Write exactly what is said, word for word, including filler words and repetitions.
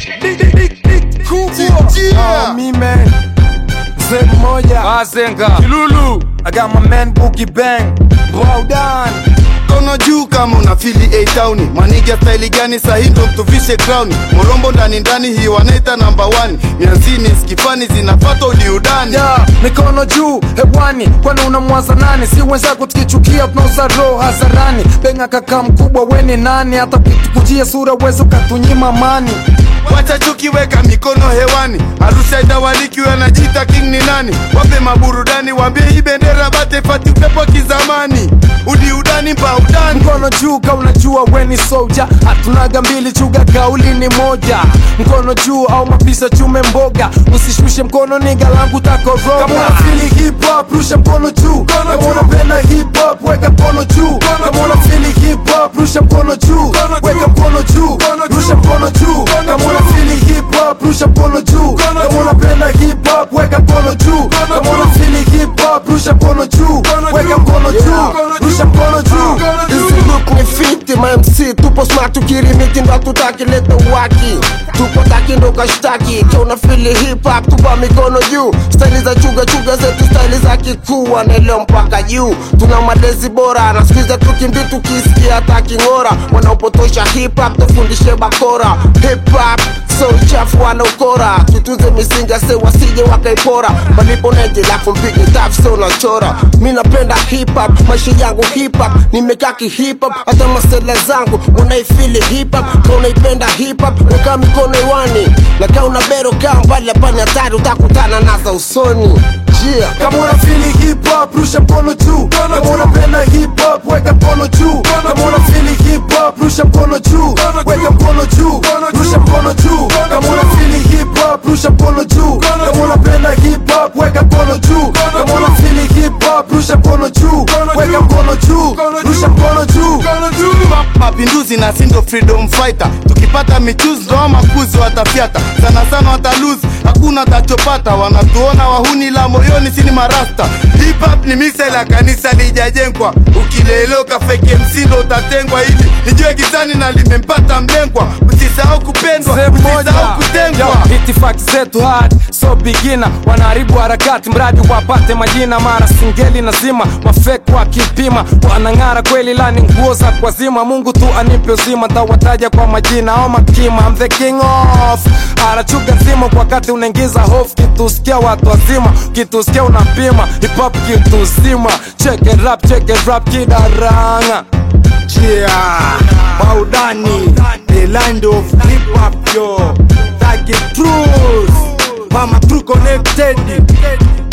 Big big big big kubwa. Yeah. Me man. Zed moja. Azenga. Kilulu. I got my man Boogie Bang. Browdan. Kono juu kama unafili A-Town. Maniga style gani sahi ndo mtuvishe crown. Morombo ndani ndani hii wanaita number one. Mianzini skifani zinapata uliudani. Yeah, mikono juu hewani. Kwani unamwaza nani? Si wenzako tukichukia tunauza roho hadharani. Benga kaka mkubwa weni nani? Hata kujia sura wezo katunyima mani. Wacha chuki weka mikono hewani. Arusha idawaliki wanajita king ni nani. Wape maburudani wambie hii bendera bate fati upepo kizamani. Udi udani mpa udani. Mkono juu ka unajua weni soldier. Hatunaga mbili chuga kauli ni moja. Mkono juu au mapisa chume mboga. Usishushe mkono niga langu takoroga. Kama unafili hip hop rusha mkono juu. Kama unapenda hip hop weka mkono juu. Kama unafili hip hop rusha mkono juu. Weka mkono juu. Rusha mkono juu. Kama unafili hip hop rusha mkono juu. Kama unapenda hip hop weka mkono juu. Kama unafili hip hop rusha mkono juu. Weka mkono juu. Rusha mkono juu. Hizi look ni fiti ma M C. Tupo smart tukirimiti ndo tutaki leta waki. Tupo taki ndo kashtaki. Kia unafili hip hop tupa mikono juu. Style za chuga chuga zetu style za kikuwa. Naileo mpaka juu. Tuna madezi bora. Na skiza tukimbi tukisikia taki ngora. Wanaopotosha hip hop tufundishe bakora. Hip hop so chafu wana ukora. Tutunze misinga se wasije wakaipora. Malipo neje la kumpigi taf so na chora. Mina penda hip hop, maisha yangu hip hop. Nimekaki hip hop, hata masela zangu unaifili hip hop, kama unaipenda hip hop, weka mikono hewani. Na kama unabero kama mbali hapana hatari utakutana naza usoni. Yeah. Kama unafili hip hop rusha mkono juu. Kama unapenda hip hop weka mkono juu. Kama unafili hip hop rusha mkono juu. Weka mkono juu. Rusha mkono juu. Kama unafili hip hop rusha mkono juu. Kama unapenda hip hop weka mkono juu. Kama unafili hip hop rusha mkono juu. Weka mkono juu. Rusha mkono juu. Mapinduzi na sindo freedom fighter. Tukipata michuzi ndo makuzi watafyata. Sana sana watalose, hakuna tachopata. Wanatuona wahuni la moyoni sini marasta. Hip hop ni misa la kanisa lijajengwa. Ukileloka fake msindo utatengwa hivi. Nijue gizani na limempata mlengwa. Usisahau kupendwa, usisahau kutengwa. Itifaki zetu hard, so beginner. Wanaharibu harakati mradi wapate majina. Mara singeli nazima, mafake wakipima. Wanangara kweli lani nguo za kwa zima. Mungu tu anipe uzima, tawataja kwa majina. Oh makima, I'm the king of arachuga zima. Kwa kati unaingiza hofu, kitu sikia watu wazima. Kitu sikia unapima, hip hop kitu zima. Check it rap, check it rap, kidaranga. Yeah, Baudani, the land of hip hop yo. Take it truth, mama true connected.